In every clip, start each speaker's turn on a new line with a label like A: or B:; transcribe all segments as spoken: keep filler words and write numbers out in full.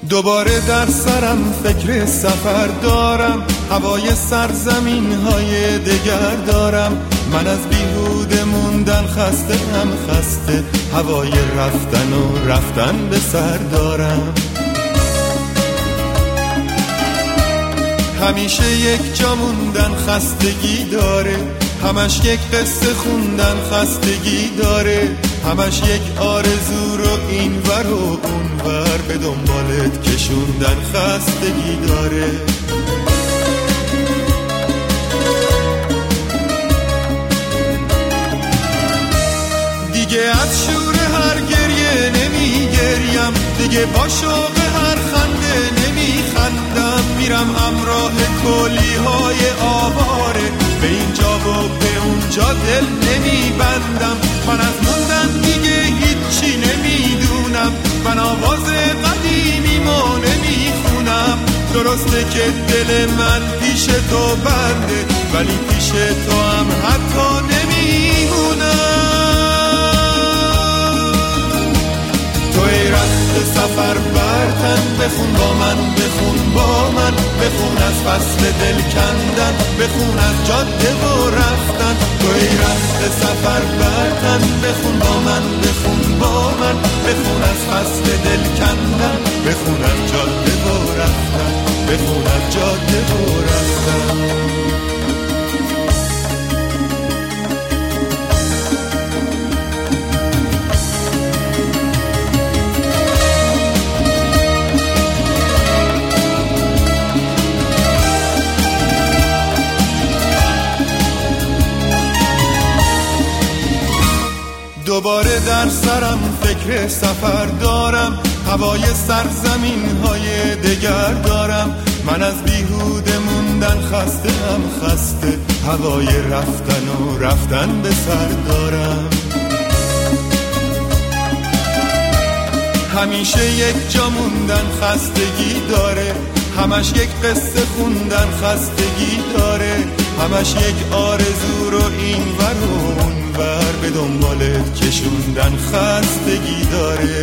A: دوباره در سرم فکر سفر دارم، هوای سرزمین های دگر دارم. من از بیهوده موندن خسته هم خسته، هوای رفتن و رفتن به سر دارم. همیشه یک جا موندن خستگی داره، همش یک قصه خوندن خستگی داره، همش یک آرزو رو این ور و اون ور به دنبالت کشوندن خستگی داره. دیگه از شور هر گریه نمی گریم، دیگه با شوق هر خنده نمی خندم. میرم همراه کلی های آواره، به اینجا و به اونجا دل نمی بندم. من از موندن دیگه هیچی نمیدونم، من آواز قدیمیمو نمی خونم. درسته که دل من پیش تو بنده، ولی پیش تو هم حتی نمیمونم. توی رفت سفر برتن، بخون با من، بخون با من، بخون از فصل دل کندن، بخون از جاده و رفتن. توی رفت سفر برتن، بخون با من، بخون با من، بخون از فصل دل کندن، بخون از جاده و رفتن، بخون از جاده و رفتن. دوباره در سرم فکر سفر دارم، هوای سرزمین های دگر دارم. من از بیهوده موندن خسته هم خسته، هوای رفتن و رفتن به سر دارم. همیشه یک جا موندن خستگی داره، همش یک قصه خوندن خستگی داره، همش یک آرزو رو این ور و اون ور به دنبالت کشوندن خستگی داره.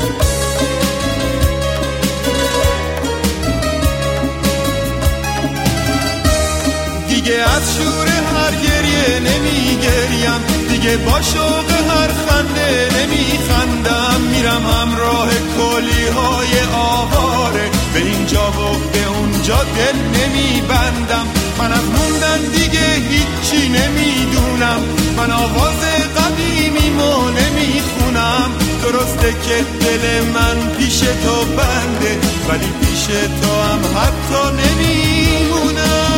A: دیگه از شور هر گریه نمی گریم، دیگه با شوق هر خنده نمی خندم. میرم همراه کلی های آواره، به اینجا و به اونجا دل نمی بندم. من از موندن دیگه هیچی نمیدونم، من آواز قدیمیمو نمی خونم. درسته که دل من پیش تو بنده، ولی پیش تو هم حتی نمیمونم.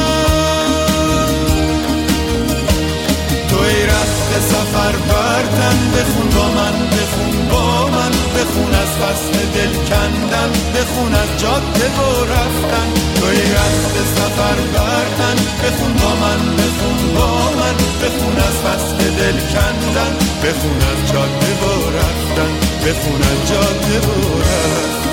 A: توی رفت سفر برتن، بخون با من، بخون با من، بخون از فصل دل کندن، بخون از جاده و رفتن. توی رفت سفر برتن، بخون با من، بخون با من، بخون از فصل دل کندن، بخون از جاده و رفتن، بخون از جاده و رفتن.